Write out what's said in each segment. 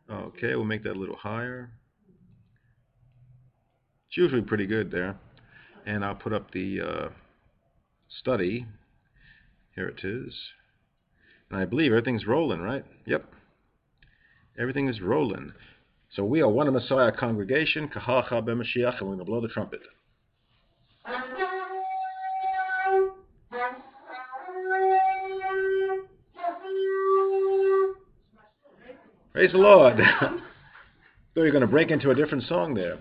Okay, we'll make that a little higher. It's usually pretty good there. And I'll put up the study. Here it is. And I believe everything's rolling, right? Yep, everything is rolling. So we are One Messiah congregation, Kahacha B'Mashiach, and we're going to blow the trumpet. Praise the Lord. Thought you were going to break into a different song there.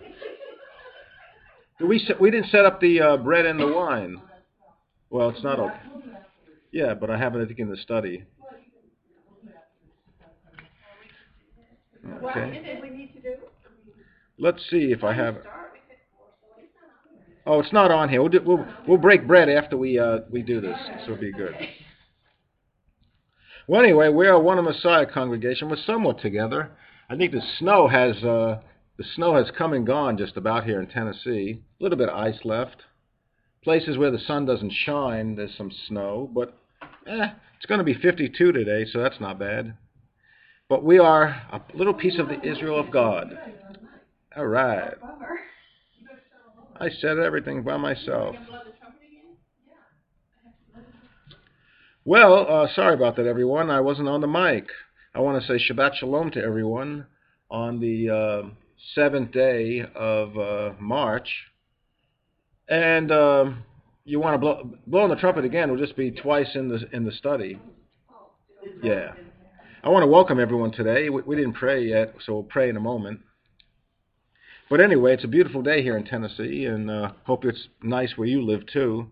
We didn't set up the bread and the wine. Well, it's not okay. Yeah, but I have it, I think, in the study. Okay. Let's see if I have it. Oh, it's not on here. We'll break bread after we do this, so it'll be good. Well, anyway, we are One Messiah congregation. We're somewhat together. I think the snow has come and gone just about here in Tennessee. A little bit of ice left. Places where the sun doesn't shine, there's some snow, but it's going to be 52 today, so that's not bad. But we are a little piece of the Israel of God. All right. I said everything by myself. Well, sorry about that, everyone. I wasn't on the mic. I want to say Shabbat Shalom to everyone on the 7th day of March. And you want to blow on the trumpet again, will just be twice in the study. Yeah. I want to welcome everyone today. We didn't pray yet, so we'll pray in a moment. But anyway, it's a beautiful day here in Tennessee, and hope it's nice where you live too.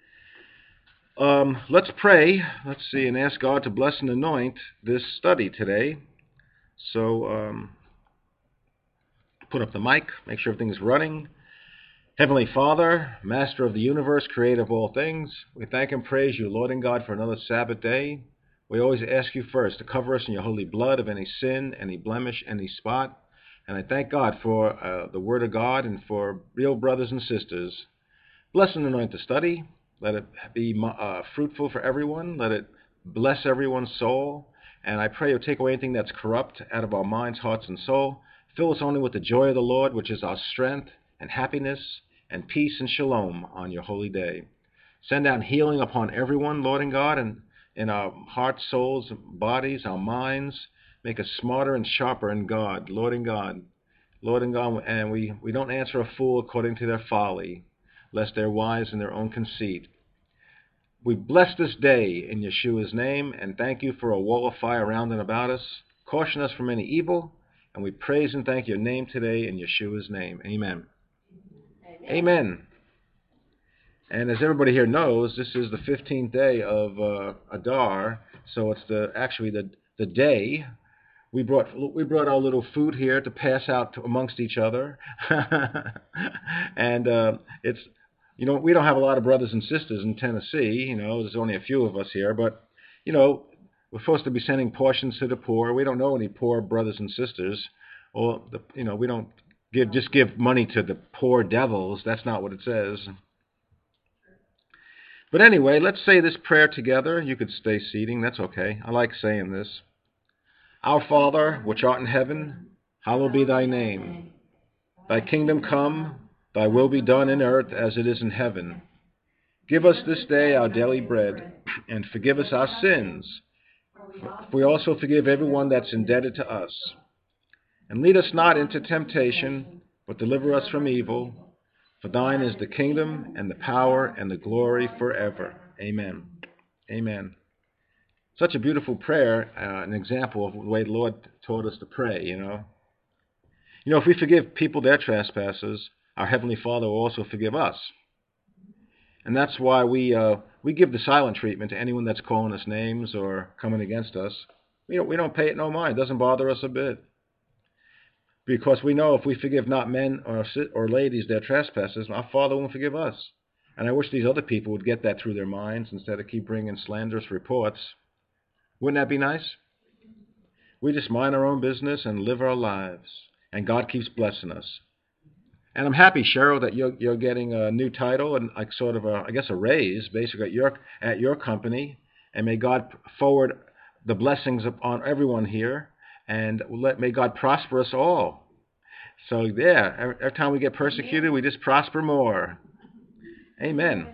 Let's pray. Let's see, and ask God to bless and anoint this study today. So put up the mic, make sure everything is running. Heavenly Father, Master of the universe, Creator of all things, we thank and praise you, Lord and God, for another Sabbath day. We always ask you first to cover us in your holy blood of any sin, any blemish, any spot. And I thank God for the Word of God and for real brothers and sisters. Bless and anoint the study. Let it be fruitful for everyone. Let it bless everyone's soul. And I pray you'll take away anything that's corrupt out of our minds, hearts, and soul. Fill us only with the joy of the Lord, which is our strength and happiness and peace and shalom on your holy day. Send down healing upon everyone, Lord and God, and in our hearts, souls, bodies, our minds. Make us smarter and sharper in God, Lord and God. Lord and God, and we don't answer a fool according to their folly, lest they're wise in their own conceit. We bless this day in Yeshua's name, and thank you for a wall of fire around and about us. Caution us from any evil, and we praise and thank your name today in Yeshua's name. Amen. Amen. And as everybody here knows, this is the 15th day of Adar, so it's actually the day. We brought our little food here to pass out amongst each other, and it's we don't have a lot of brothers and sisters in Tennessee. There's only a few of us here, but we're supposed to be sending portions to the poor. We don't know any poor brothers and sisters, or we don't give money to the poor devils. That's not what it says. But anyway, let's say this prayer together. You could stay seating. That's okay. I like saying this. Our Father, which art in heaven, hallowed be thy name. Thy kingdom come, thy will be done in earth as it is in heaven. Give us this day our daily bread, and forgive us our sins, for we also forgive everyone that's indebted to us. And lead us not into temptation, but deliver us from evil. For thine is the kingdom, and the power, and the glory forever. Amen. Amen. Such a beautiful prayer, an example of the way the Lord taught us to pray, if we forgive people their trespasses, our Heavenly Father will also forgive us. And that's why we give the silent treatment to anyone that's calling us names or coming against us. We don't pay it no mind. It doesn't bother us a bit. Because we know if we forgive not men or ladies their trespasses, our Father won't forgive us. And I wish these other people would get that through their minds instead of keep bringing slanderous reports. Wouldn't that be nice? We just mind our own business and live our lives, and God keeps blessing us. And I'm happy, Cheryl, that you're getting a new title and like sort of a raise, basically at your company. And may God forward the blessings upon everyone here. And may God prosper us all. So yeah, every time we get persecuted, we just prosper more. Amen.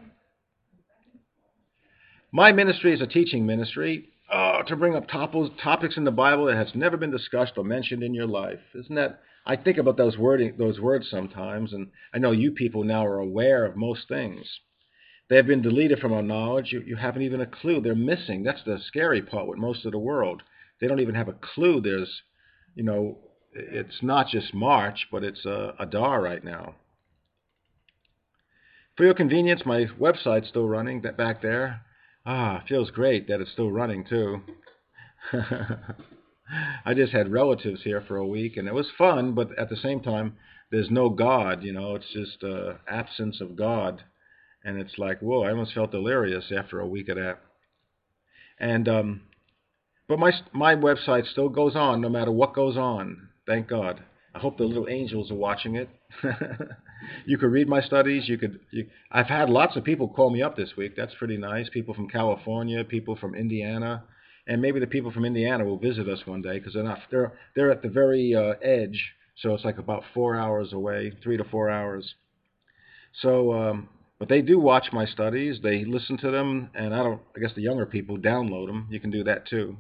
My ministry is a teaching ministry to bring up topics in the Bible that has never been discussed or mentioned in your life. Isn't that? I think about those words sometimes, and I know you people now are aware of most things. They have been deleted from our knowledge. You haven't even a clue. They're missing. That's the scary part with most of the world. They don't even have a clue. There's, it's not just March, but it's Adar right now. For your convenience, my website's still running back there. It feels great that it's still running too. I just had relatives here for a week, and it was fun, but at the same time, there's no God, it's just absence of God. And it's like, whoa, I almost felt delirious after a week of that. And but my website still goes on no matter what goes on. Thank God. I hope the little angels are watching it. You could read my studies. I've had lots of people call me up this week. That's pretty nice. People from California, people from Indiana, and maybe the people from Indiana will visit us one day because they're at the very edge. So it's like about 4 hours away, 3 to 4 hours. So. But they do watch my studies. They listen to them, and I guess the younger people download them. You can do that too.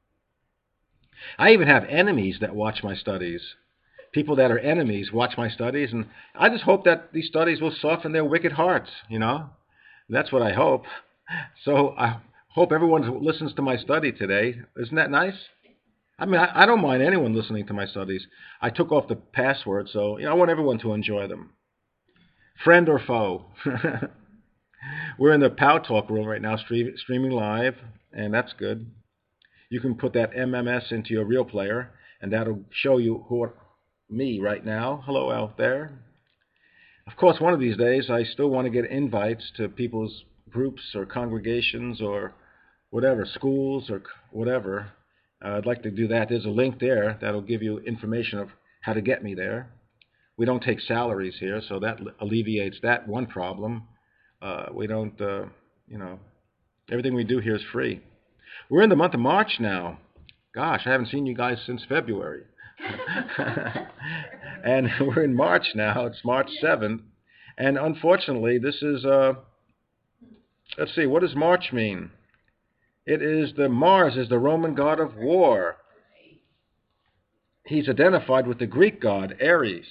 I even have enemies that watch my studies. People that are enemies watch my studies, and I just hope that these studies will soften their wicked hearts, That's what I hope. So I hope everyone listens to my study today. Isn't that nice? I mean, I don't mind anyone listening to my studies. I took off the password, so I want everyone to enjoy them. Friend or foe. We're in the Pow Talk room right now, streaming live, and that's good. You can put that MMS into your real player, and that'll show you me right now. Hello out there. Of course, one of these days, I still want to get invites to people's groups or congregations or whatever, schools or whatever. I'd like to do that. There's a link there that'll give you information of how to get me there. We don't take salaries here, so that alleviates that one problem. We don't, everything we do here is free. We're in the month of March now. Gosh, I haven't seen you guys since February. And we're in March now. It's March 7th. And unfortunately, this is, let's see, what does March mean? Mars is the Roman god of war. He's identified with the Greek god, Ares.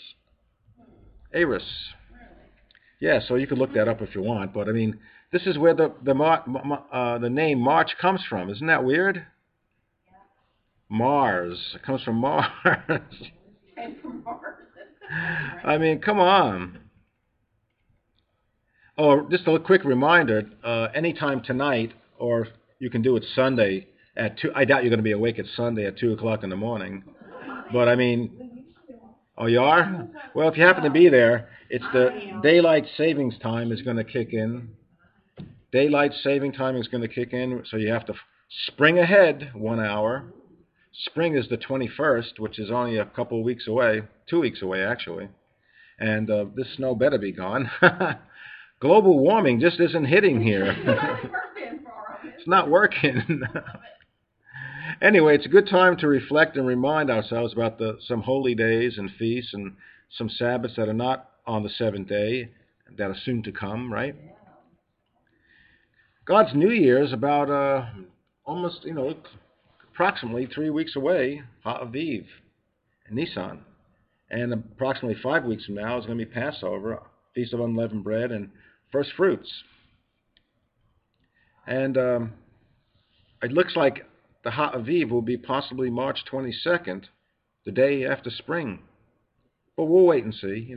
Yeah, so you can look that up if you want, but I mean, this is where the name March comes from. Isn't that weird? Mars. It comes from Mars. I mean, come on. Oh, just a quick reminder, anytime tonight, or you can do it Sunday at 2. I doubt you're going to be awake at Sunday at 2 o'clock in the morning. But I mean, oh, you are? Well, if you happen to be there, it's the daylight savings time is going to kick in. Daylight saving time is going to kick in, so you have to spring ahead 1 hour. Spring is the 21st, which is only a couple of weeks away, 2 weeks away actually. And this snow better be gone. Global warming just isn't hitting here. It's not working. Anyway, it's a good time to reflect and remind ourselves about some holy days and feasts and some Sabbaths that are not on the seventh day, that are soon to come, right? God's New Year is about almost, approximately 3 weeks away, Ha'aviv, Nisan. And approximately 5 weeks from now is going to be Passover, Feast of Unleavened Bread, and First Fruits. And it looks like the Ha'aviv will be possibly March 22nd, the day after spring. But we'll wait and see,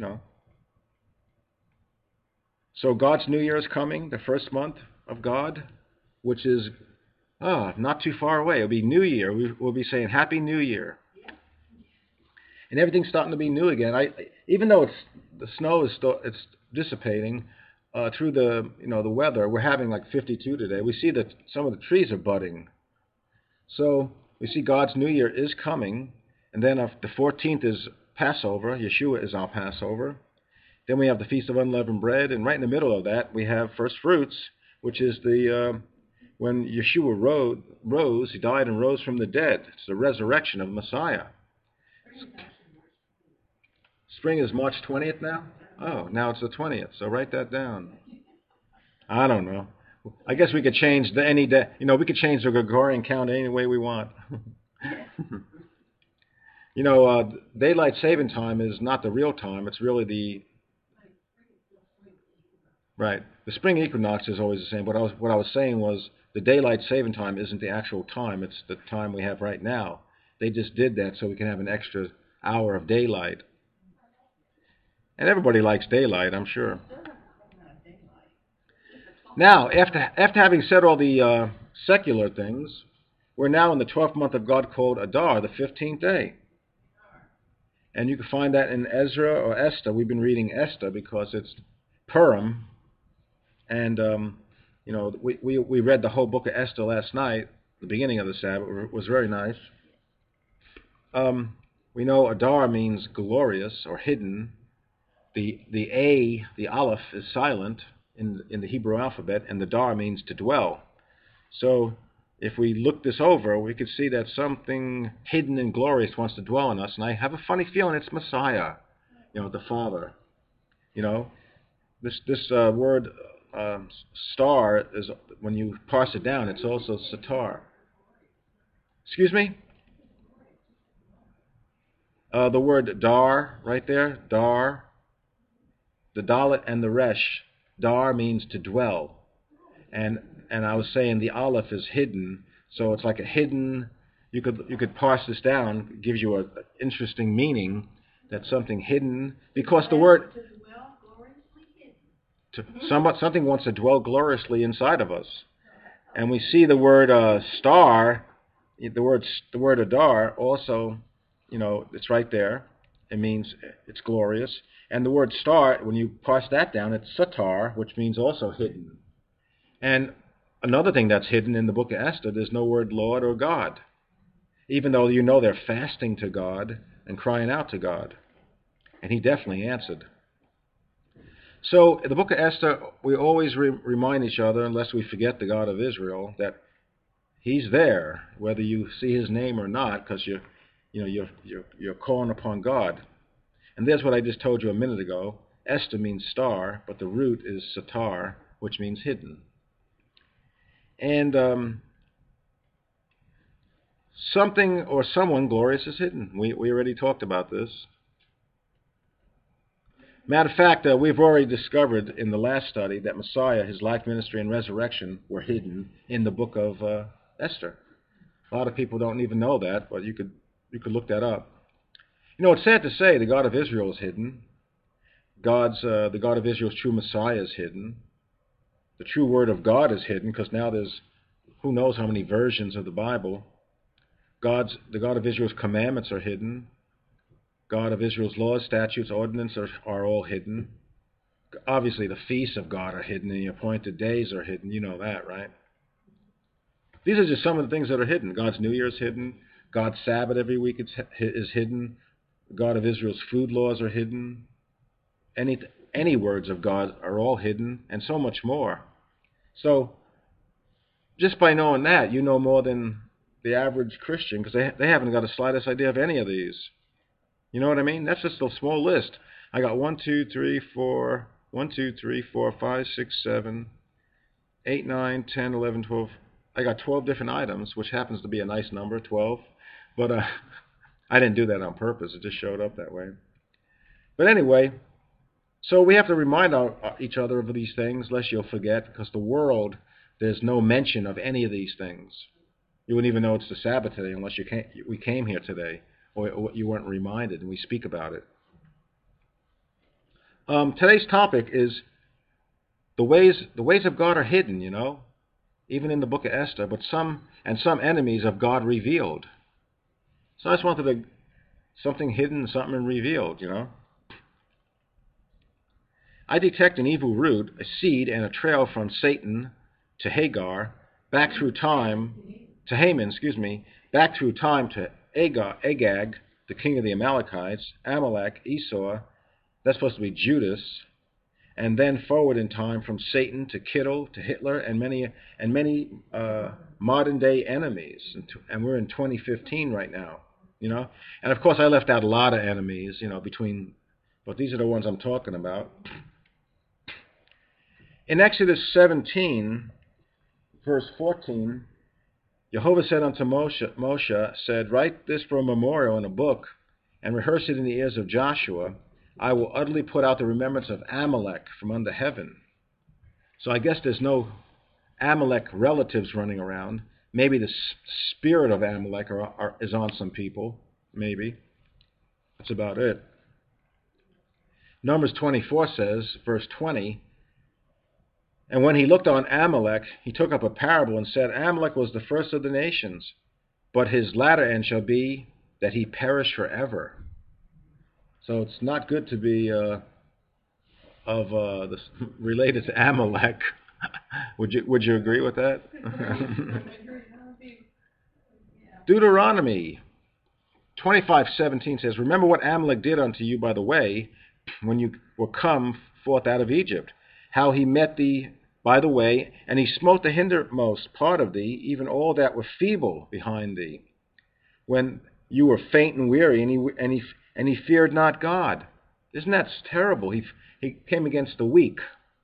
So God's New Year is coming, the first month of God, which is not too far away. It'll be New Year. We'll be saying Happy New Year. And everything's starting to be new again. Even though the snow is it's dissipating through the the weather, we're having like 52 today. We see that some of the trees are budding. So we see God's New Year is coming, and then the 14th is Passover. Yeshua is our Passover. Then we have the Feast of Unleavened Bread, and right in the middle of that we have First Fruits, which is the when Yeshua rose, he died and rose from the dead. It's the resurrection of Messiah. Spring is March 20th now? Oh, now it's the 20th, so write that down. I don't know. I guess we could change any day. We could change the Gregorian count any way we want. Daylight saving time is not the real time. It's really right. The spring equinox is always the same. What I was saying was the daylight saving time isn't the actual time. It's the time we have right now. They just did that so we can have an extra hour of daylight. And everybody likes daylight, I'm sure. Now, after having said all the secular things, we're now in the 12th month of God called Adar, the 15th day. And you can find that in Ezra or Esther. We've been reading Esther because it's Purim. And, we read the whole book of Esther last night, the beginning of the Sabbath. It was very nice. We know Adar means glorious or hidden. The Aleph is silent in the Hebrew alphabet, and the Dar means to dwell. So if we look this over, we could see that something hidden and glorious wants to dwell in us, and I have a funny feeling it's Messiah, the Father. This word star is, when you parse it down, it's also Satar. Excuse me? The word Dar, right there, Dar, the Dalet and the Resh. Dar means to dwell, and I was saying the Aleph is hidden, so it's like a hidden. You could parse this down. It gives you an interesting meaning. That something hidden, because the word something wants to dwell gloriously inside of us, and we see the word star, the word Adar also, it's right there. It means it's glorious. And the word star, when you parse that down, it's Satar, which means also hidden. And another thing that's hidden in the book of Esther, there's no word Lord or God, even though they're fasting to God and crying out to God. And he definitely answered. So in the book of Esther, we always remind each other, unless we forget the God of Israel, that he's there, whether you see his name or not, because you're calling upon God. And there's what I just told you a minute ago. Esther means star, but the root is Satar, which means hidden. And something or someone glorious is hidden. We already talked about this. Matter of fact, we've already discovered in the last study that Messiah, his life, ministry, and resurrection were hidden in the book of Esther. A lot of people don't even know that, but you could look that up. It's sad to say the God of Israel is hidden. The God of Israel's true Messiah is hidden. The true Word of God is hidden, because now there's who knows how many versions of the Bible. The God of Israel's commandments are hidden. God of Israel's laws, statutes, ordinances are all hidden. Obviously, the feasts of God are hidden, and the appointed days are hidden. You know that, right? These are just some of the things that are hidden. God's New Year is hidden. God's Sabbath every week is hidden. The God of Israel's food laws are hidden. Any words of God are all hidden, and so much more. So, just by knowing that, you know more than the average Christian, because they haven't got the slightest idea of any of these. You know what I mean? That's just a small list. I got 1, 2, 3, 4, 5, 6, 7, 8, 9, 10, 11, 12. I got 12 different items, which happens to be a nice number, 12. But I didn't do that on purpose. It just showed up that way. But anyway, so we have to remind each other of these things, lest you'll forget, because the world, there's no mention of any of these things. You wouldn't even know it's the Sabbath today unless we came here today, or you weren't reminded, and we speak about it. Today's topic is the ways of God are hidden, even in the book of Esther, but some enemies of God revealed. So I just wanted something hidden, something revealed, I detect an evil root, a seed, and a trail from Satan to Hagar, back through time to Haman, back through time to Agag, the king of the Amalekites, Amalek, Esau, that's supposed to be Judas, and then forward in time from Satan to Kittel to Hitler and many modern day enemies. And we're in 2015 right now, you know. And of course, I left out a lot of enemies, you know, but these are the ones I'm talking about. In Exodus 17, verse 14, Jehovah said unto Moshe, said, write this for a memorial in a book, and rehearse it in the ears of Joshua. I will utterly put out the remembrance of Amalek from under heaven. So I guess there's no Amalek relatives running around. Maybe the spirit of Amalek is on some people. Maybe. That's about it. Numbers 24 says, verse 20, and when he looked on Amalek, he took up a parable and said, Amalek was the first of the nations, but his latter end shall be that he perish forever. So it's not good to be related to Amalek. Would you agree with that? Deuteronomy 25:17 says, remember what Amalek did unto you by the way, when you were come forth out of Egypt, how he met thee by the way, and he smote the hindermost part of thee, even all that were feeble behind thee, when you were faint and weary, and he feared not God. Isn't that terrible? He came against the weak.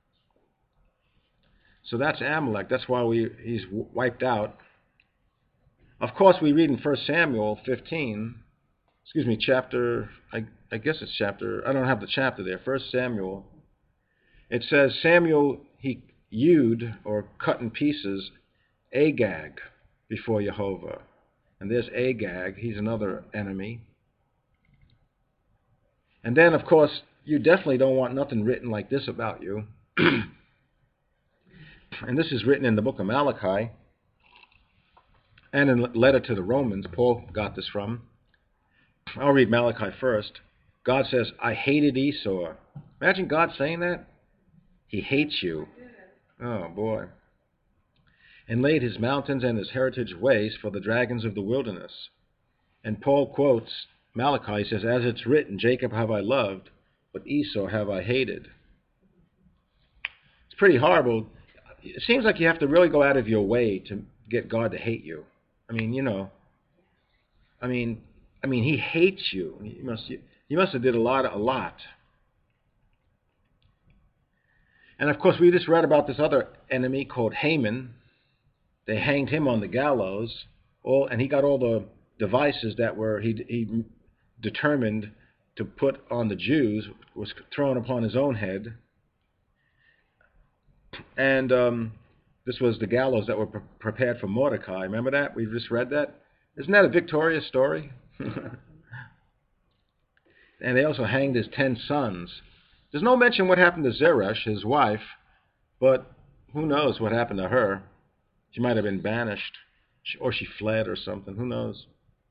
So that's Amalek. That's why he's wiped out. Of course, we read in 1 Samuel 15, chapter, I guess it's chapter, I don't have the chapter there, 1 Samuel. It says, Samuel, he hewed or cut in pieces Agag before Jehovah. And there's Agag, he's another enemy. And then, of course, you definitely don't want nothing written like this about you. And this is written in the book of Malachi and in the letter to the Romans. Paul got this from. I'll read Malachi first. God says, I hated Esau. Imagine God saying that. He hates you. Oh, boy. And laid his mountains and his heritage waste for the dragons of the wilderness. And Paul quotes Malachi, he says, as it's written, Jacob have I loved, but Esau have I hated. It's pretty horrible. It seems like you have to really go out of your way to get God to hate you. I mean, you know, he hates you. You must have did a lot. And of course, we just read about this other enemy called Haman. They hanged him on the gallows, and he got all the devices that were he determined to put on the Jews was thrown upon his own head. And this was the gallows that were prepared for Mordecai. Remember that? We've just read that. Isn't that a victorious story? And they also hanged his 10 sons. There's no mention what happened to Zeresh, his wife, but who knows what happened to her. She might have been banished, or she fled or something. Who knows?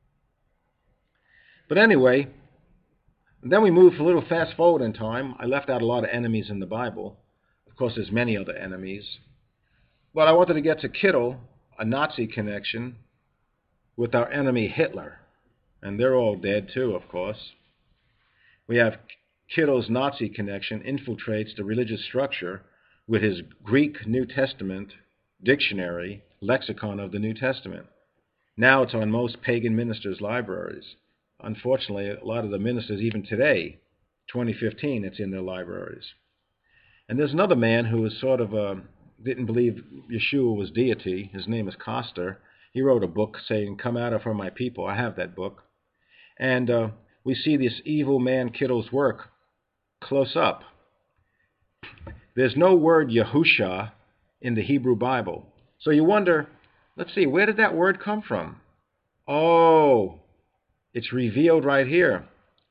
But anyway, then we move a little fast forward in time. I left out a lot of enemies in the Bible. Of course, there's many other enemies. But I wanted to get to Kittel, a Nazi connection, with our enemy Hitler. And they're all dead too, of course. We have Kittel's Nazi connection infiltrates the religious structure with his Greek New Testament dictionary, lexicon of the New Testament. Now it's on most pagan ministers' libraries. Unfortunately, a lot of the ministers, even today, 2015, it's in their libraries. And there's another man who was sort of didn't believe Yeshua was deity. His name is Koster. He wrote a book saying, Come out of her, my people. I have that book. And we see this evil man Kittel's work close up. There's no word Yahusha in the Hebrew Bible. So you wonder, let's see, where did that word come from? Oh, it's revealed right here.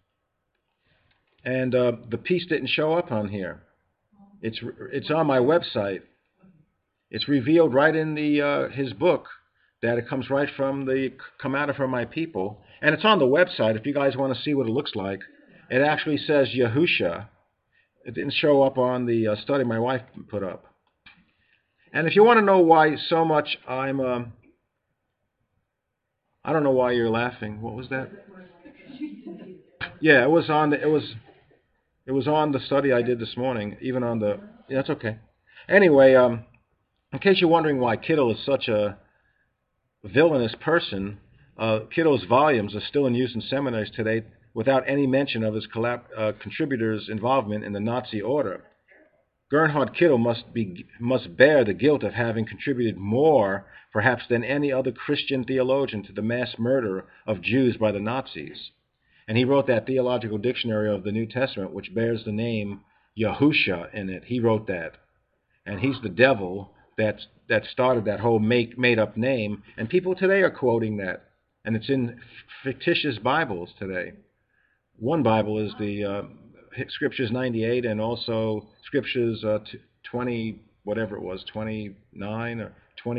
And the piece didn't show up on here. It's on my website. It's revealed right in his book that it comes right from the Come Out of Her, My People. And it's on the website if you guys want to see what it looks like. It actually says Yahusha. It didn't show up on the study my wife put up. And if you want to know why so much I don't know why you're laughing. What was that? Yeah, it was on. It was on the study I did this morning, even on the... Yeah, that's okay. Anyway, in case you're wondering why Kittel is such a villainous person, Kittel's volumes are still in use in seminaries today without any mention of his contributors' involvement in the Nazi order. Gerhard Kittel must bear the guilt of having contributed more, perhaps, than any other Christian theologian to the mass murder of Jews by the Nazis. And he wrote that theological dictionary of the New Testament, which bears the name Yahusha in it. He wrote that. And he's the devil that started that whole made-up name. And people today are quoting that. And it's in fictitious Bibles today. One Bible is the Scriptures 98, and also Scriptures 20, whatever it was, 29 or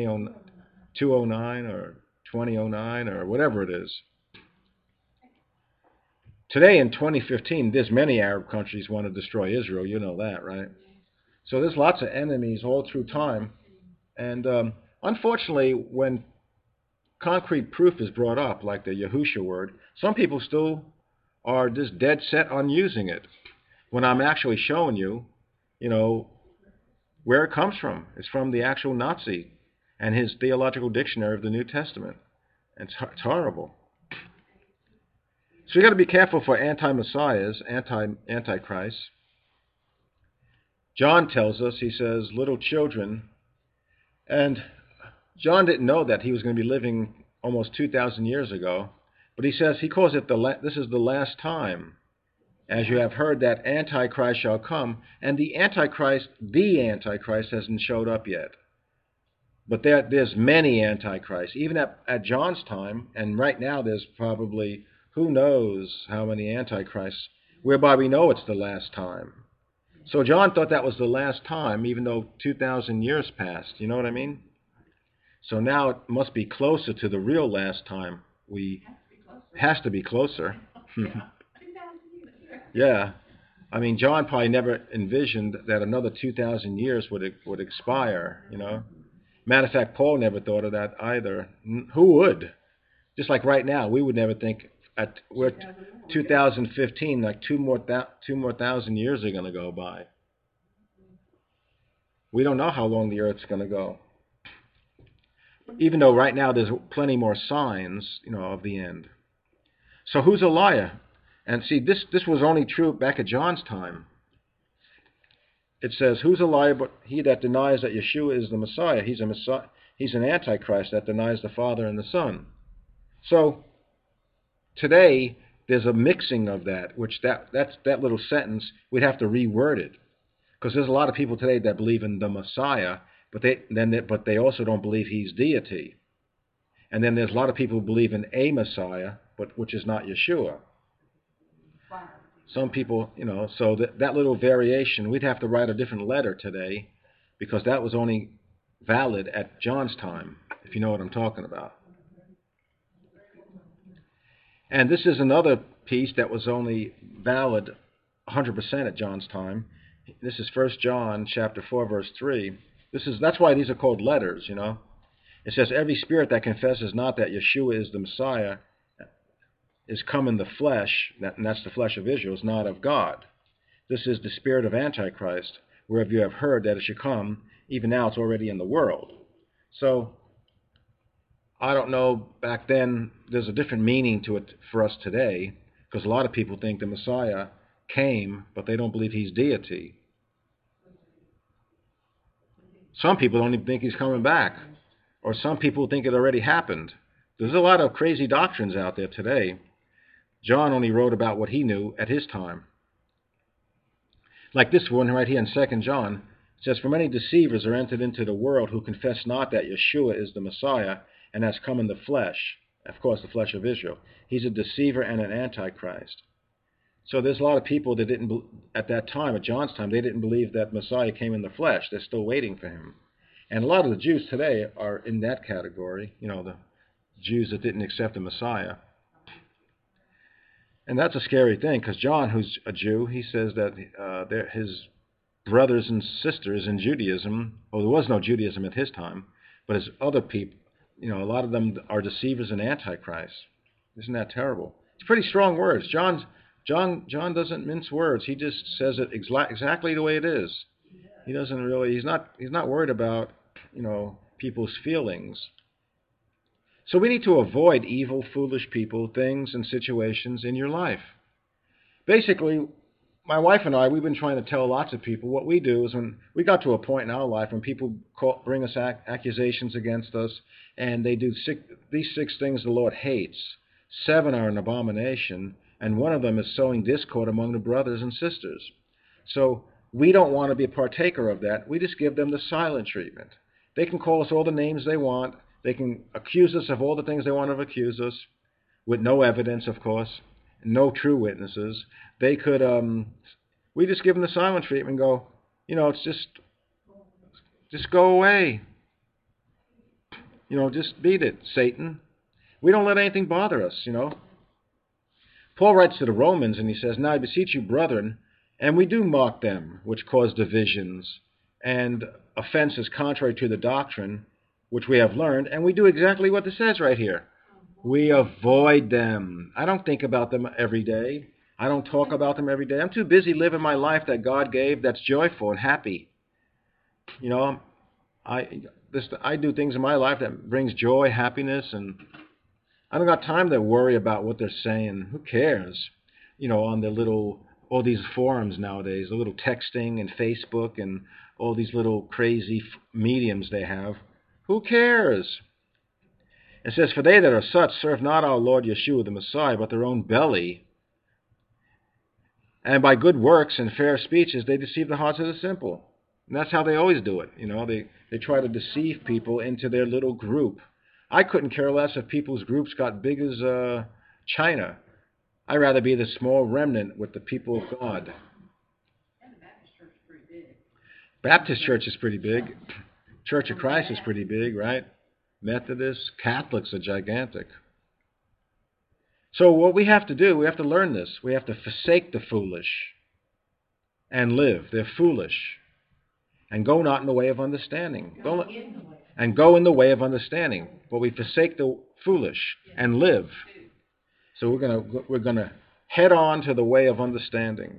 209 or 2009 or whatever it is. Today in 2015, there's many Arab countries want to destroy Israel. You know that, right? So there's lots of enemies all through time. And unfortunately, when concrete proof is brought up, like the Yahusha word, some people still are just dead set on using it. When I'm actually showing you, where it comes from. It's from the actual Nazi and his theological dictionary of the New Testament. It's horrible. So you got to be careful for anti-messiahs, antichrists. John tells us, he says, little children, and John didn't know that he was going to be living almost 2,000 years ago, but he calls it this is the last time. As you have heard that Antichrist shall come, and the Antichrist hasn't showed up yet. But there's many Antichrists, even at John's time, and right now there's probably who knows how many Antichrists, whereby we know it's the last time. So John thought that was the last time, even though 2,000 years passed. You know what I mean? So now it must be closer to the real last time. Has to be closer. Yeah. I mean, John probably never envisioned that another 2,000 years would expire, Matter of fact, Paul never thought of that either. Who would? Just like right now, we would never think we're 2015, like two more thousand years are going to go by. We don't know how long the Earth's going to go. Even though right now there's plenty more signs, of the end. So who's a liar? And see, this was only true back at John's time. It says, who's a liar but he that denies that Yeshua is the Messiah? He's an Antichrist that denies the Father and the Son. So today there's a mixing of that, which that little sentence, we'd have to reword it. Because there's a lot of people today that believe in the Messiah, but they also don't believe he's deity. And then there's a lot of people who believe in a Messiah, which is not Yeshua. Some people, so that little variation, we'd have to write a different letter today, because that was only valid at John's time, if you know what I'm talking about. And this is another piece that was only valid 100% at John's time. This is 1 John chapter 4, verse 3. That's why these are called letters, It says, every spirit that confesses not that Yeshua is the Messiah is come in the flesh, and that's the flesh of Israel, is not of God. This is the spirit of Antichrist, whereof you have heard that it should come, even now it's already in the world. So, I don't know, back then, there's a different meaning to it for us today, because a lot of people think the Messiah came, but they don't believe he's deity. Some people don't even think he's coming back, or some people think it already happened. There's a lot of crazy doctrines out there today. John only wrote about what he knew at his time. Like this one right here in 2 John, it says, for many deceivers are entered into the world who confess not that Yeshua is the Messiah and has come in the flesh. Of course, the flesh of Israel. He's a deceiver and an antichrist. So there's a lot of people that didn't, at that time, at John's time, they didn't believe that Messiah came in the flesh. They're still waiting for him. And a lot of the Jews today are in that category, the Jews that didn't accept the Messiah. And that's a scary thing, because John, who's a Jew, he says that his brothers and sisters in Judaism, there was no Judaism at his time, but his other people, a lot of them are deceivers and antichrists. Isn't that terrible? It's pretty strong words. John's John doesn't mince words. He just says it exactly the way it is. He doesn't really. He's not worried about people's feelings. So we need to avoid evil, foolish people, things, and situations in your life. Basically, my wife and I, we've been trying to tell lots of people what we do is when we got to a point in our life when people bring us accusations against us, and they do these 6 things the Lord hates. 7 are an abomination, and one of them is sowing discord among the brothers and sisters. So we don't want to be a partaker of that. We just give them the silent treatment. They can call us all the names they want. They can accuse us of all the things they want to accuse us, with no evidence, of course, no true witnesses. They could, we just give them the silent treatment and go, it's just go away. Just beat it, Satan. We don't let anything bother us, Paul writes to the Romans and he says, "Now I beseech you, brethren," and we do mock them, which cause divisions and offenses contrary to the doctrine, which we have learned, and we do exactly what it says right here. We avoid them. I don't think about them every day. I don't talk about them every day. I'm too busy living my life that God gave that's joyful and happy. I do things in my life that brings joy, happiness, and I don't got time to worry about what they're saying. Who cares? On all these forums nowadays, the little texting and Facebook and all these little crazy mediums they have. Who cares? It says, "For they that are such serve not our Lord Yeshua the Messiah, but their own belly. And by good works and fair speeches they deceive the hearts of the simple." And that's how they always do it. They try to deceive people into their little group. I couldn't care less if people's groups got big as China. I'd rather be the small remnant with the people of God. And the Baptist church is pretty big. Baptist church is pretty big. Church of Christ is pretty big, right? Methodists, Catholics are gigantic. So what we have to do, we have to learn this. We have to forsake the foolish and live. They're foolish. And go not in the way of understanding. Go in the way of understanding. But we forsake the foolish and live. So we're gonna head on to the way of understanding.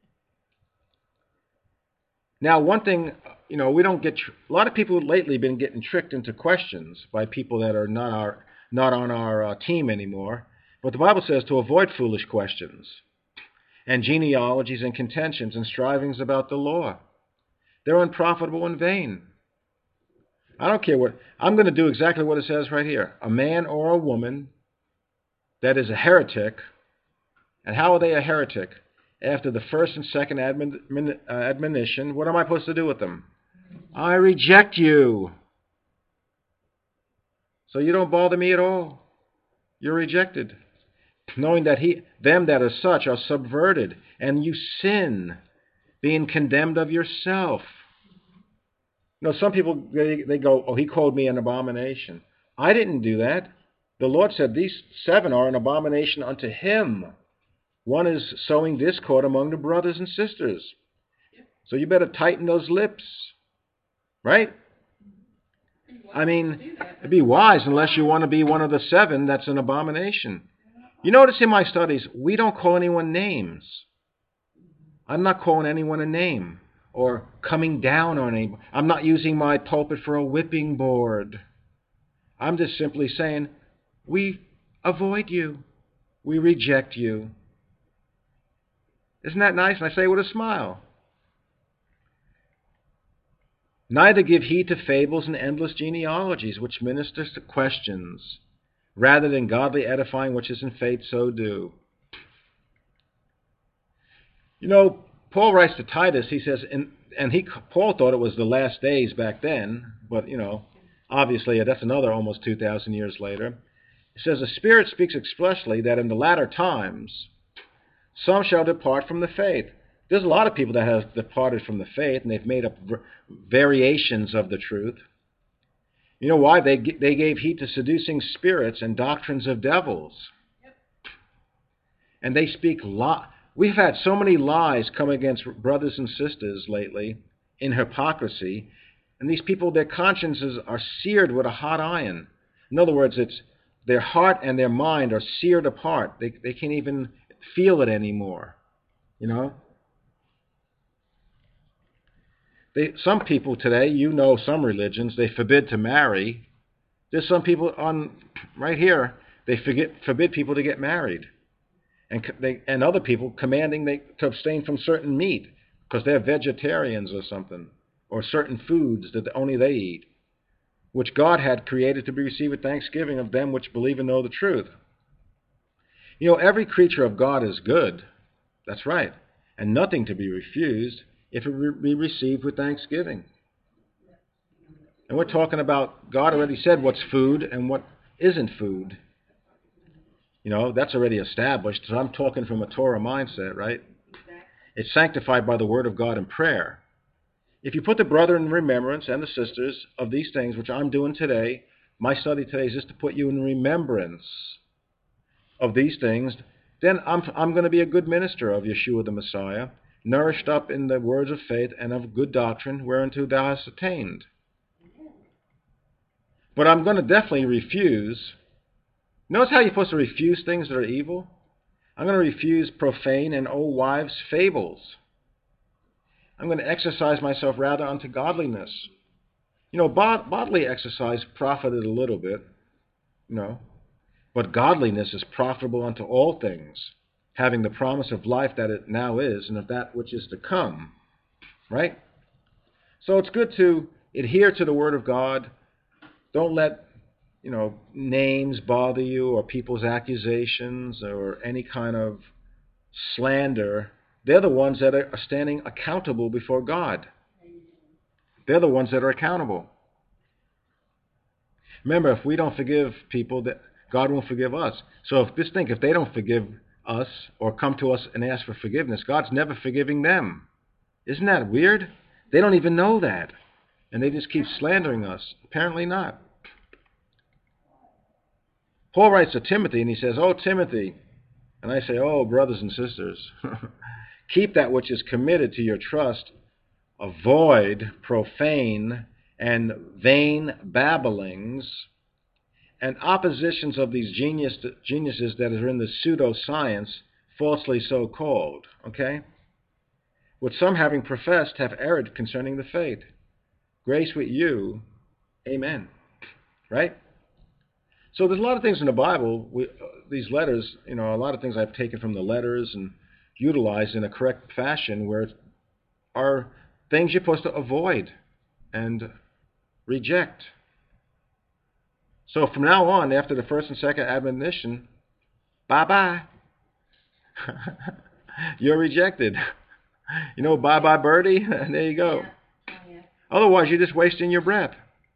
Now, one thing, we don't get. A lot of people lately been getting tricked into questions by people that are not on our team anymore. But the Bible says to avoid foolish questions and genealogies and contentions and strivings about the law. They're unprofitable and vain. I don't care what. I'm going to do exactly what it says right here. A man or a woman that is a heretic. And how are they a heretic? After the first and second admonition, what am I supposed to do with them? I reject you. So you don't bother me at all. You're rejected. Knowing that them that are such are subverted, and you sin, being condemned of yourself. Some people, they go, "Oh, he called me an abomination." I didn't do that. The Lord said these 7 are an abomination unto him. One is sowing discord among the brothers and sisters. So you better tighten those lips. Right? I mean, be wise unless you want to be one of the 7 that's an abomination. You notice in my studies, we don't call anyone names. I'm not calling anyone a name or coming down on anyone. I'm not using my pulpit for a whipping board. I'm just simply saying, we avoid you. We reject you. Isn't that nice? And I say with a smile. Neither give heed to fables and endless genealogies, which ministers to questions, rather than godly edifying, which is in faith, so do. Paul writes to Titus, he says, Paul thought it was the last days back then, but, obviously that's another almost 2,000 years later. It says, the Spirit speaks expressly that in the latter times some shall depart from the faith. There's a lot of people that have departed from the faith, and they've made up variations of the truth. You know why? They gave heed to seducing spirits and doctrines of devils. Yep. And they speak We've had so many lies come against brothers and sisters lately in hypocrisy, and these people, their consciences are seared with a hot iron. In other words, it's their heart and their mind are seared apart. They can't even feel it anymore. You know? Some people today, some religions, they forbid to marry. There's some people right here, they forbid people to get married. And other people commanding to abstain from certain meat because they're vegetarians or something, or certain foods that only they eat, which God had created to be received with thanksgiving of them which believe and know the truth. Every creature of God is good. That's right. And nothing to be refused if it be received with thanksgiving. And we're talking about, God already said what's food and what isn't food. That's already established. So I'm talking from a Torah mindset, right? It's sanctified by the word of God and prayer. If you put the brother in remembrance and the sisters of these things, which I'm doing today, my study today is just to put you in remembrance of these things, then I'm going to be a good minister of Yeshua the Messiah, nourished up in the words of faith and of good doctrine whereunto thou hast attained. But I'm going to definitely refuse. Notice how you're supposed to refuse things that are evil? I'm going to refuse profane and old wives' fables. I'm going to exercise myself rather unto godliness. Bodily exercise profited a little bit, but godliness is profitable unto all things, having the promise of life that it now is and of that which is to come, right? So it's good to adhere to the Word of God. Don't let, names bother you or people's accusations or any kind of slander. They're the ones that are standing accountable before God. They're the ones that are accountable. Remember, if we don't forgive people, that God won't forgive us. So if they don't forgive us or come to us and ask for forgiveness, God's never forgiving them. Isn't that weird? They don't even know that. And they just keep slandering us. Apparently not. Paul writes to Timothy and he says, "Oh, Timothy," and I say, "Oh, brothers and sisters, keep that which is committed to your trust. Avoid profane and vain babblings and oppositions of these geniuses that are in the pseudoscience, falsely so called." Okay? "Which some having professed have erred concerning the faith. Grace with you. Amen." Right? So there's a lot of things in the Bible, these letters, a lot of things I've taken from the letters and utilized in a correct fashion where are things you're supposed to avoid and reject. So from now on, after the first and second admonition, bye-bye. You're rejected. Bye-bye birdie, and there you go. Yeah. Otherwise, you're just wasting your breath.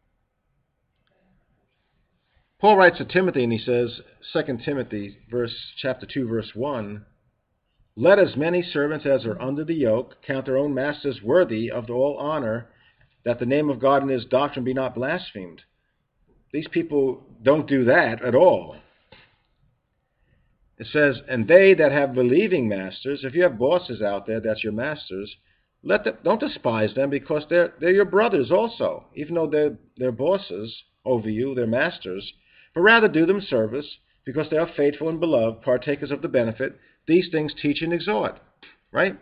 Paul writes to Timothy and he says, 2 Timothy chapter 2, verse 1, "Let as many servants as are under the yoke count their own masters worthy of all honor, that the name of God and his doctrine be not blasphemed." These people don't do that at all. It says, "And they that have believing masters," if you have bosses out there that's your masters, don't despise them, because they're your brothers also, even though they're bosses over you, they're masters. But rather do them service, because they are faithful and beloved, partakers of the benefit. These things teach and exhort. Right?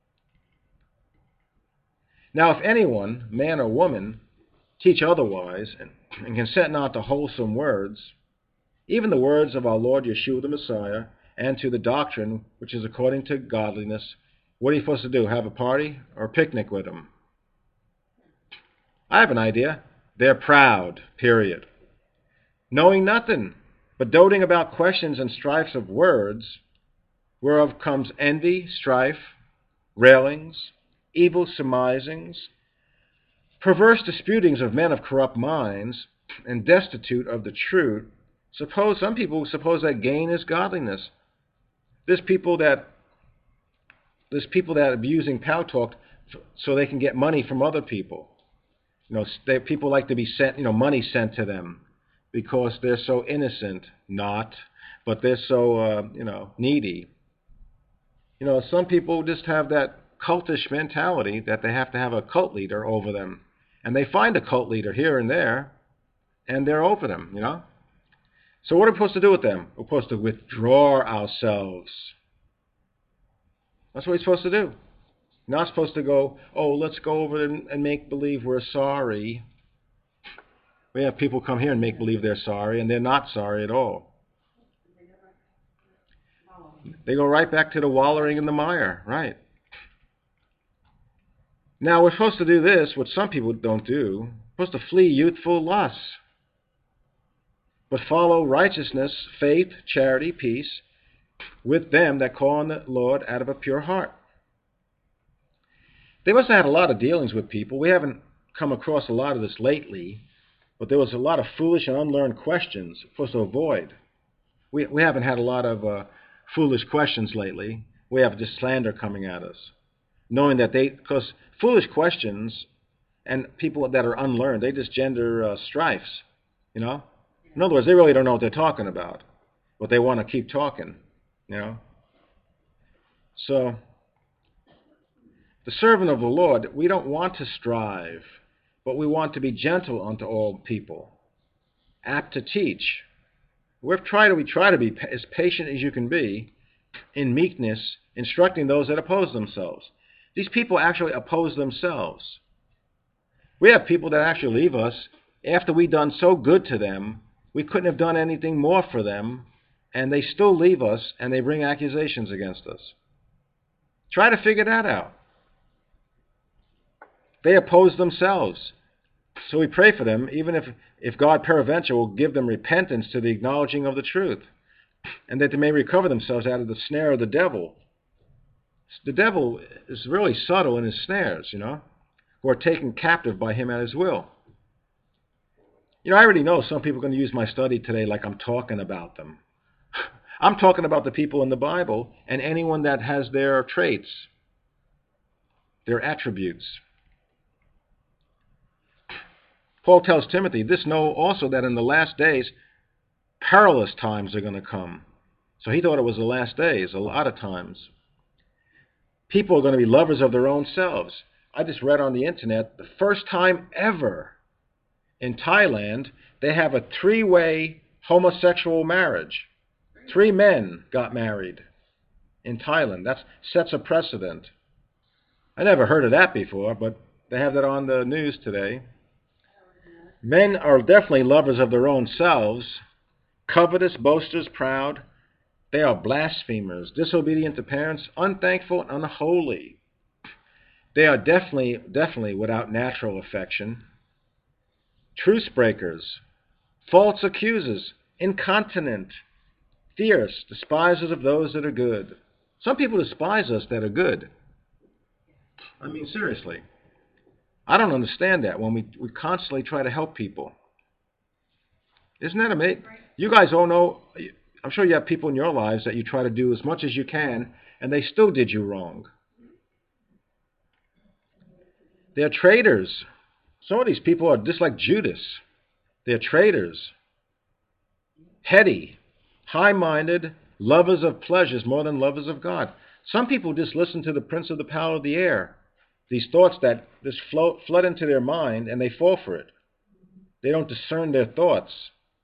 Now, if anyone, man or woman, teach otherwise, and consent not to wholesome words, even the words of our Lord Yeshua the Messiah, and to the doctrine which is according to godliness, what are you supposed to do? Have a party or a picnic with them? I have an idea. They're proud, period. Knowing nothing, but doting about questions and strifes of words, whereof comes envy, strife, railings, evil surmisings, perverse disputings of men of corrupt minds, and destitute of the truth. Some people suppose that gain is godliness. There's people that are using Pow Talk so they can get money from other people. People like to be sent, money sent to them because they're so innocent, but they're so, needy. Some people just have that cultish mentality that they have to have a cult leader over them. And they find a cult leader here and there, and they're over them, So what are we supposed to do with them? We're supposed to withdraw ourselves. That's what we're supposed to do. You're not supposed to go, oh, let's go over and make believe we're sorry. We have people come here and make believe they're sorry, and they're not sorry at all. They go right back to the wallowing in the mire, right? Now, we're supposed to do this, what some people don't do. We're supposed to flee youthful lusts, but follow righteousness, faith, charity, peace, with them that call on the Lord out of a pure heart. They must have had a lot of dealings with people. We haven't come across a lot of this lately, but there was a lot of foolish and unlearned questions we're supposed to avoid. We haven't had a lot of foolish questions lately. We have just slander coming at us, knowing that because foolish questions and people that are unlearned, they just gender strifes, In other words, they really don't know what they're talking about, but they want to keep talking, So, the servant of the Lord, we don't want to strive, but we want to be gentle unto all people, apt to teach. We try to be as patient as you can be, in meekness, instructing those that oppose themselves. These people actually oppose themselves. We have people that actually leave us after we've done so good to them, we couldn't have done anything more for them, and they still leave us, and they bring accusations against us. Try to figure that out. They oppose themselves. So we pray for them, even if God peradventure will give them repentance to the acknowledging of the truth, and that they may recover themselves out of the snare of the devil. The devil is really subtle in his snares, who are taken captive by him at his will. I already know some people are going to use my study today like I'm talking about them. I'm talking about the people in the Bible and anyone that has their traits, their attributes. Paul tells Timothy, this know also that in the last days, perilous times are going to come. So he thought it was the last days, a lot of times. People are going to be lovers of their own selves. I just read on the internet, the first time ever in Thailand, they have a 3-way homosexual marriage. 3 men got married in Thailand. That sets a precedent. I never heard of that before, but they have that on the news today. Men are definitely lovers of their own selves, covetous, boasters, proud. They are blasphemers, disobedient to parents, unthankful, and unholy. They are definitely without natural affection. Truce breakers, false accusers, incontinent, fierce, despisers of those that are good. Some people despise us that are good. I mean, seriously. I don't understand that when we constantly try to help people. Isn't that amazing? You guys all know, I'm sure you have people in your lives that you try to do as much as you can, and they still did you wrong. They're traitors. Some of these people are just like Judas. They're traitors. Heady, high-minded, lovers of pleasures more than lovers of God. Some people just listen to the prince of the power of the air. These thoughts that just flood into their mind, and they fall for it. They don't discern their thoughts.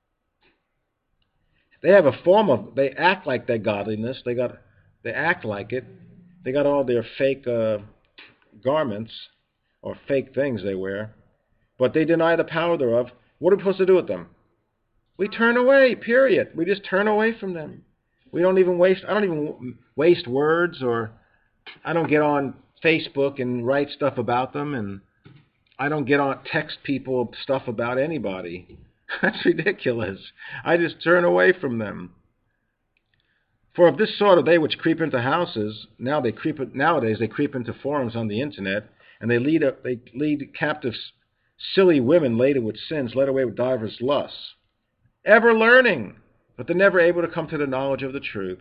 They have they act like their godliness. They act like it. They got all their fake garments or fake things they wear, but they deny the power thereof. What are we supposed to do with them? We turn away, period. We just turn away from them. I don't even waste words, or I don't get on Facebook and write stuff about them, and I don't text people stuff about anybody. That's ridiculous. I just turn away from them. For of this sort are they which creep into houses. Nowadays they creep into forums on the internet, and they lead captive silly women laden with sins, led away with divers lusts, ever learning, but they're never able to come to the knowledge of the truth.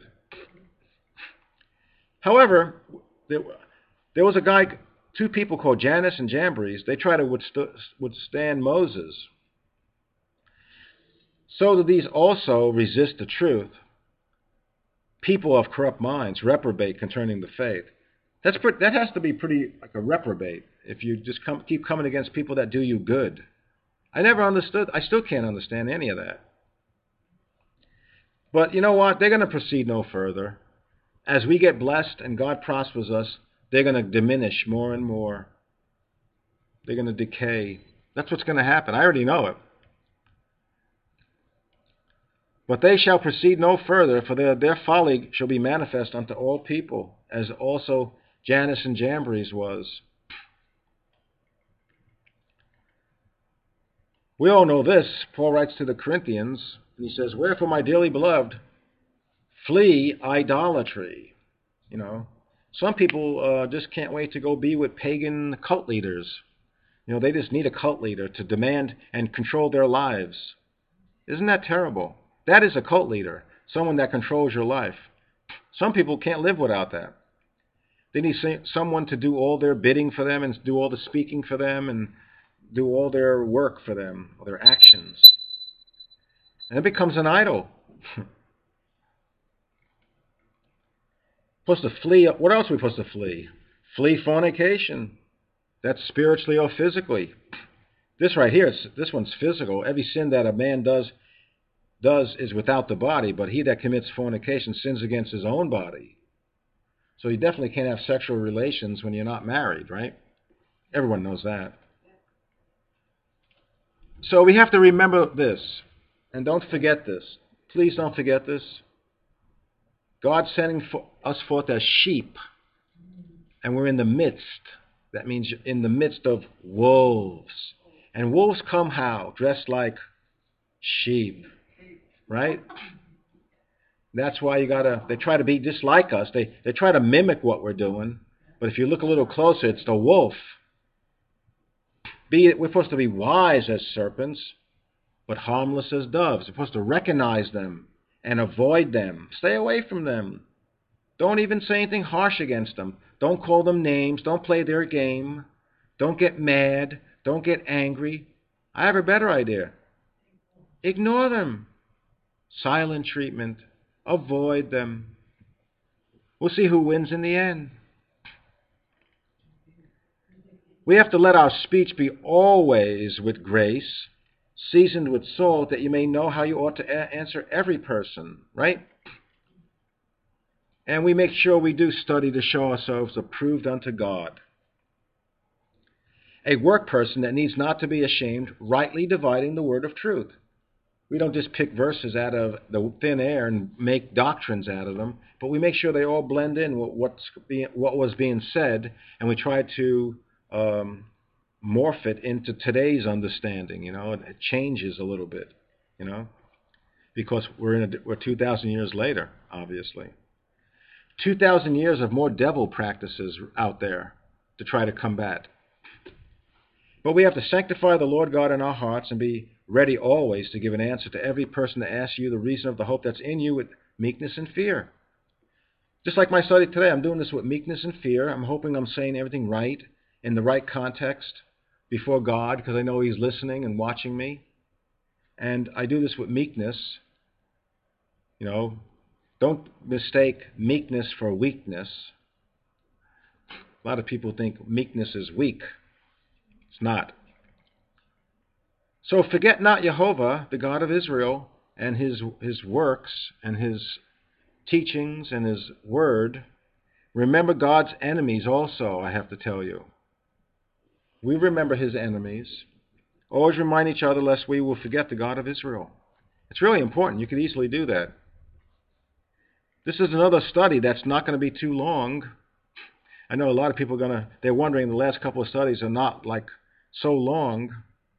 However, there was 2 people called Jannes and Jambres. They tried to withstand Moses. So do these also resist the truth. People of corrupt minds, reprobate concerning the faith. That has to be pretty like a reprobate if you just keep coming against people that do you good. I never understood. I still can't understand any of that. But you know what? They're going to proceed no further. as we get blessed and God prospers us, they're going to diminish more and more. They're going to decay. That's what's going to happen. I already know it. But they shall proceed no further, for their folly shall be manifest unto all people, as also Jannes and Jambres was. We all know this. Paul writes to the Corinthians, and he says, "Wherefore, my dearly beloved, flee idolatry." You know, some people just can't wait to go be with pagan cult leaders. You know, they just need a cult leader to demand and control their lives. Isn't that terrible? That is a cult leader, someone that controls your life. Some people can't live without that. They need someone to do all their bidding for them and do all the speaking for them and do all their work for them, their actions. And it becomes an idol. Supposed to flee. What else are we supposed to flee? Flee fornication. That's spiritually or physically. This right here, this one's physical. Every sin that a man does is without the body, but he that commits fornication sins against his own body. So you definitely can't have sexual relations when you're not married, right? Everyone knows that. So we have to remember this, and don't forget this. Please don't forget this. God's sending us forth as sheep, and we're in the midst. That means you're in the midst of wolves. And wolves come how? Dressed like sheep, right? That's why they try to be just like us. They try to mimic what we're doing. But if you look a little closer, it's the wolf. We're supposed to be wise as serpents, but harmless as doves. We're supposed to recognize them and avoid them. Stay away from them. Don't even say anything harsh against them. Don't call them names. Don't play their game. Don't get mad. Don't get angry. I have a better idea. Ignore them. Silent treatment. Avoid them. We'll see who wins in the end. We have to let our speech be always with grace, seasoned with salt, that you may know how you ought to answer every person, right? And we make sure we do study to show ourselves approved unto God. A work person that needs not to be ashamed, rightly dividing the word of truth. We don't just pick verses out of the thin air and make doctrines out of them, but we make sure they all blend in with what was being said, and we try to morph it into today's understanding. You know, it changes a little bit, you know, because we're 2,000 years later, obviously. 2,000 years of more devil practices out there to try to combat. But we have to sanctify the Lord God in our hearts and be ready always to give an answer to every person that asks you the reason of the hope that's in you with meekness and fear. Just like my study today, I'm doing this with meekness and fear. I'm hoping I'm saying everything right in the right context before God, because I know He's listening and watching me. And I do this with meekness. You know, don't mistake meekness for weakness. A lot of people think meekness is weak. It's not. So forget not Jehovah, the God of Israel, and his works and his teachings and his word. Remember God's enemies also, I have to tell you. We remember his enemies. Always remind each other lest we will forget the God of Israel. It's really important. You could easily do that. This is another study that's not going to be too long. I know a lot of people they're wondering the last couple of studies are not like so long.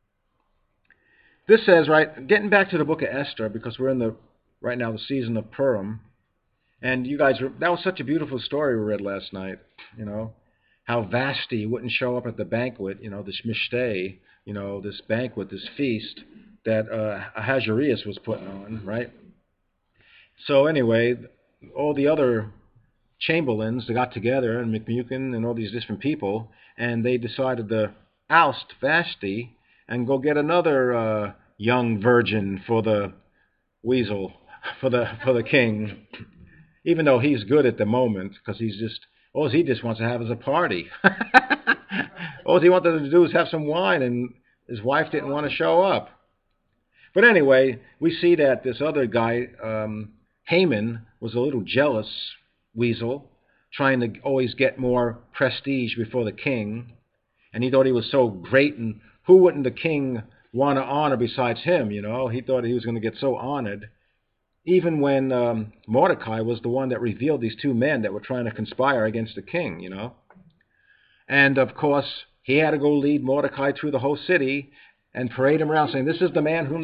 This says, right, getting back to the book of Esther, because we're in right now the season of Purim, and you guys, that was such a beautiful story we read last night, you know, how Vashti wouldn't show up at the banquet, you know, this Mishteh, you know, this banquet, this feast that Ahasuerus was putting on, right? So anyway, all the other chamberlains, they got together, and McMukin and all these different people, and they decided to oust Vashti and go get another young virgin for the weasel, for the king, even though he's good at the moment, because all he just wants to have is a party. All he wanted to do was have some wine, and his wife didn't want to show up. But anyway, we see that this other guy, Haman, was a little jealous weasel, trying to always get more prestige before the king. And he thought he was so great, and who wouldn't the king want to honor besides him, you know? He thought he was going to get so honored. Even when Mordecai was the one that revealed these two men that were trying to conspire against the king, you know? And, of course, he had to go lead Mordecai through the whole city and parade him around saying, this is the man whom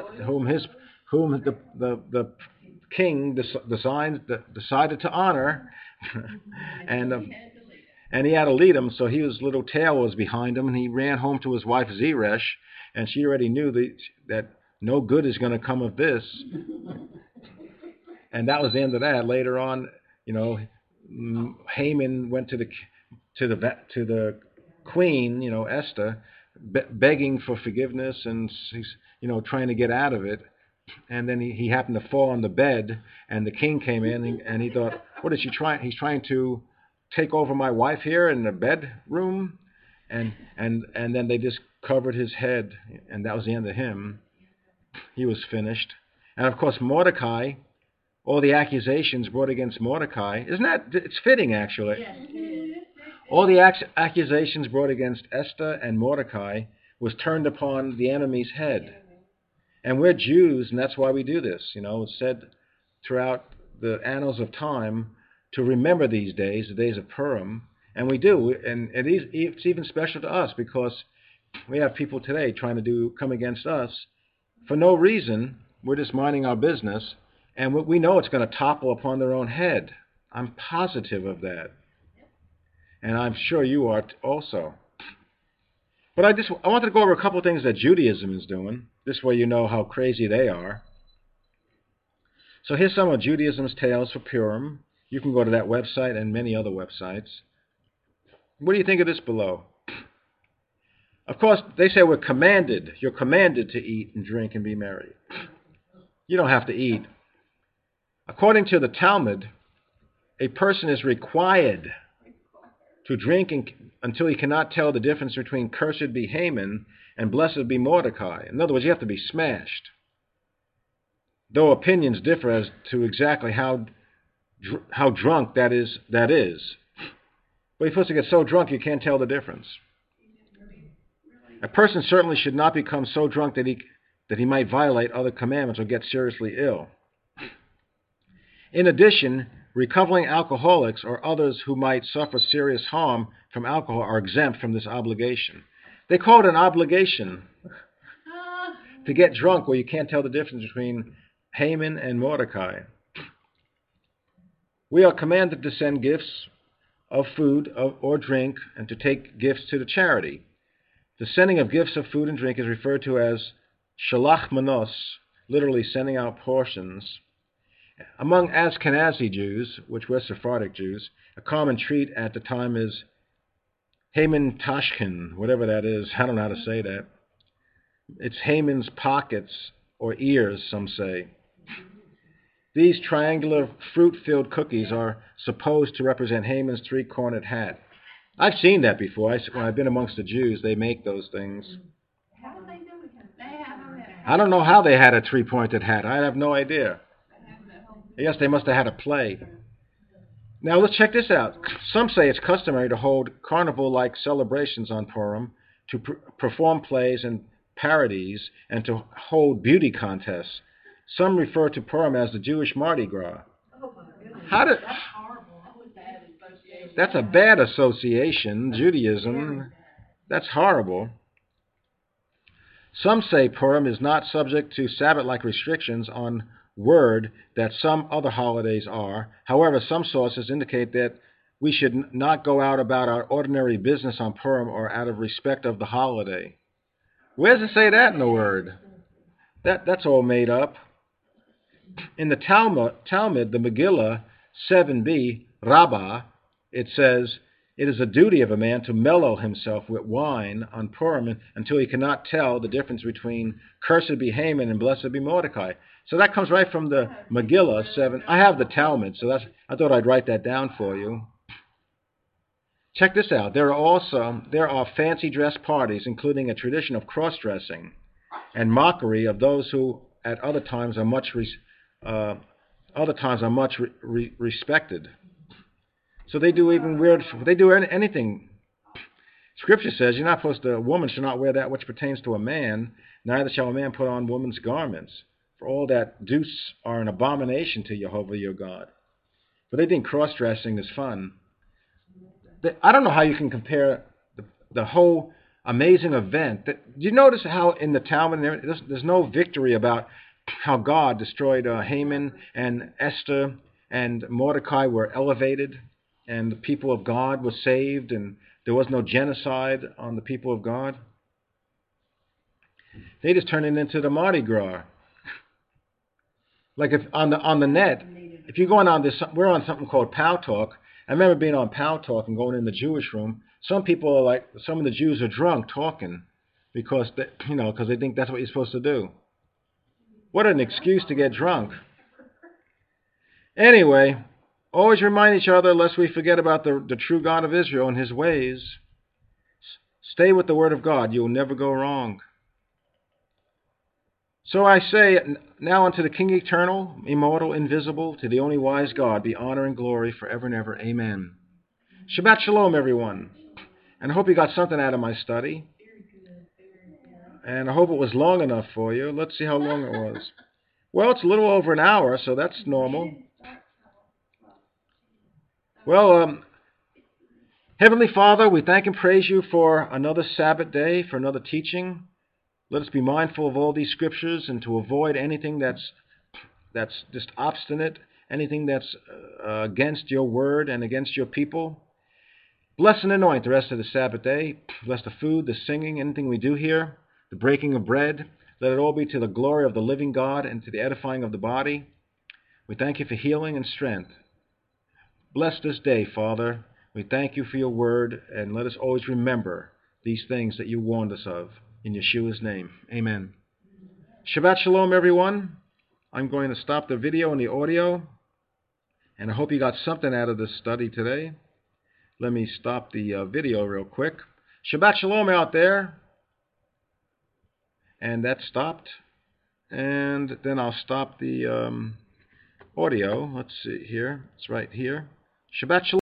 the king decided to honor. And he had to lead him, so his little tail was behind him, and he ran home to his wife Zeresh, and she already knew that no good is going to come of this. And that was the end of that. Later on, you know, Haman went to the queen, you know, Esther, begging for forgiveness, and he's, you know, trying to get out of it. And then he happened to fall on the bed, and the king came in, and he thought, what is she trying? He's trying to take over my wife here in the bedroom, and then they just covered his head, and that was the end of him. He was finished. And of course Mordecai, all the accusations brought against Mordecai, it's fitting actually. Yes, it is. All the accusations brought against Esther and Mordecai was turned upon the enemy's head. And we're Jews, and that's why we do this. You know, it's said throughout the annals of time to remember these days, the days of Purim, and we do. And it's even special to us because we have people today trying to come against us for no reason. We're just minding our business, and we know it's going to topple upon their own head. I'm positive of that. And I'm sure you are also. But I wanted to go over a couple of things that Judaism is doing. This way you know how crazy they are. So here's some of Judaism's tales for Purim. You can go to that website and many other websites. What do you think of this below? Of course, they say you're commanded to eat and drink and be merry. You don't have to eat. According to the Talmud, a person is required to drink until he cannot tell the difference between cursed be Haman and blessed be Mordecai. In other words, you have to be smashed. Though opinions differ as to exactly how drunk that is. But you're supposed to get so drunk you can't tell the difference. A person certainly should not become so drunk that he might violate other commandments or get seriously ill. In addition, recovering alcoholics or others who might suffer serious harm from alcohol are exempt from this obligation. They call it an obligation to get drunk where you can't tell the difference between Haman and Mordecai. We are commanded to send gifts of food or drink and to take gifts to the charity. The sending of gifts of food and drink is referred to as shalach manos, literally sending out portions. Among Ashkenazi Jews, which were Sephardic Jews, a common treat at the time is Haman Tashkin, whatever that is. I don't know how to say that. It's Haman's pockets or ears, some say. These triangular fruit-filled cookies are supposed to represent Haman's three-cornered hat. I've seen that before. When I've been amongst the Jews, they make those things. How do they do it? I don't know how they had a three-pointed hat. I have no idea. I guess they must have had a play. Now let's check this out. Some say it's customary to hold carnival-like celebrations on Purim, to perform plays and parodies, and to hold beauty contests. Some refer to Purim as the Jewish Mardi Gras. Oh my goodness. That's horrible. That was bad association. That's a bad association, Judaism. That's horrible. Some say Purim is not subject to Sabbath-like restrictions on word that some other holidays are. However, some sources indicate that we should not go out about our ordinary business on Purim or out of respect of the holiday. Where does it say that in the word? That's all made up. In the Talmud, the Megillah 7b, Rabbah, it says, it is a duty of a man to mellow himself with wine on Purim until he cannot tell the difference between cursed be Haman and blessed be Mordecai. So that comes right from the Megillah 7. I have the Talmud, so I thought I'd write that down for you. Check this out. There are fancy dress parties, including a tradition of cross-dressing and mockery of those who at other times are much respected. So they do even weird, they do anything. Scripture says you're not supposed to, a woman should not wear that which pertains to a man, neither shall a man put on woman's garments. For all that deuce are an abomination to Jehovah your God. But they think cross-dressing is fun. I don't know how you can compare the whole amazing event. Do you notice how in the Talmud there's no victory about how God destroyed Haman and Esther and Mordecai were elevated and the people of God were saved and there was no genocide on the people of God? They just turned it into the Mardi Gras. Like if on the net, if you're going on this, we're on something called Pow Talk. I remember being on Pow Talk and going in the Jewish room. Some people are like, some of the Jews are drunk talking because they think that's what you're supposed to do. What an excuse to get drunk. Anyway, always remind each other lest we forget about the true God of Israel and his ways. Stay with the Word of God. You'll never go wrong. So I say, now unto the King eternal, immortal, invisible, to the only wise God, be honor and glory forever and ever. Amen. Shabbat shalom, everyone. And I hope you got something out of my study. And I hope it was long enough for you. Let's see how long it was. Well, it's a little over an hour, so that's normal. Well, Heavenly Father, we thank and praise you for another Sabbath day, for another teaching. Let us be mindful of all these scriptures and to avoid anything that's just obstinate, anything that's against your word and against your people. Bless and anoint the rest of the Sabbath day. Bless the food, the singing, anything we do here, the breaking of bread. Let it all be to the glory of the living God and to the edifying of the body. We thank you for healing and strength. Bless this day, Father. We thank you for your word, and let us always remember these things that you warned us of. In Yeshua's name, amen. Shabbat shalom, everyone. I'm going to stop the video and the audio, and I hope you got something out of this study today. Let me stop the video real quick. Shabbat shalom out there. And that stopped. And then I'll stop the audio. Let's see here. It's right here. Shabbat shalom.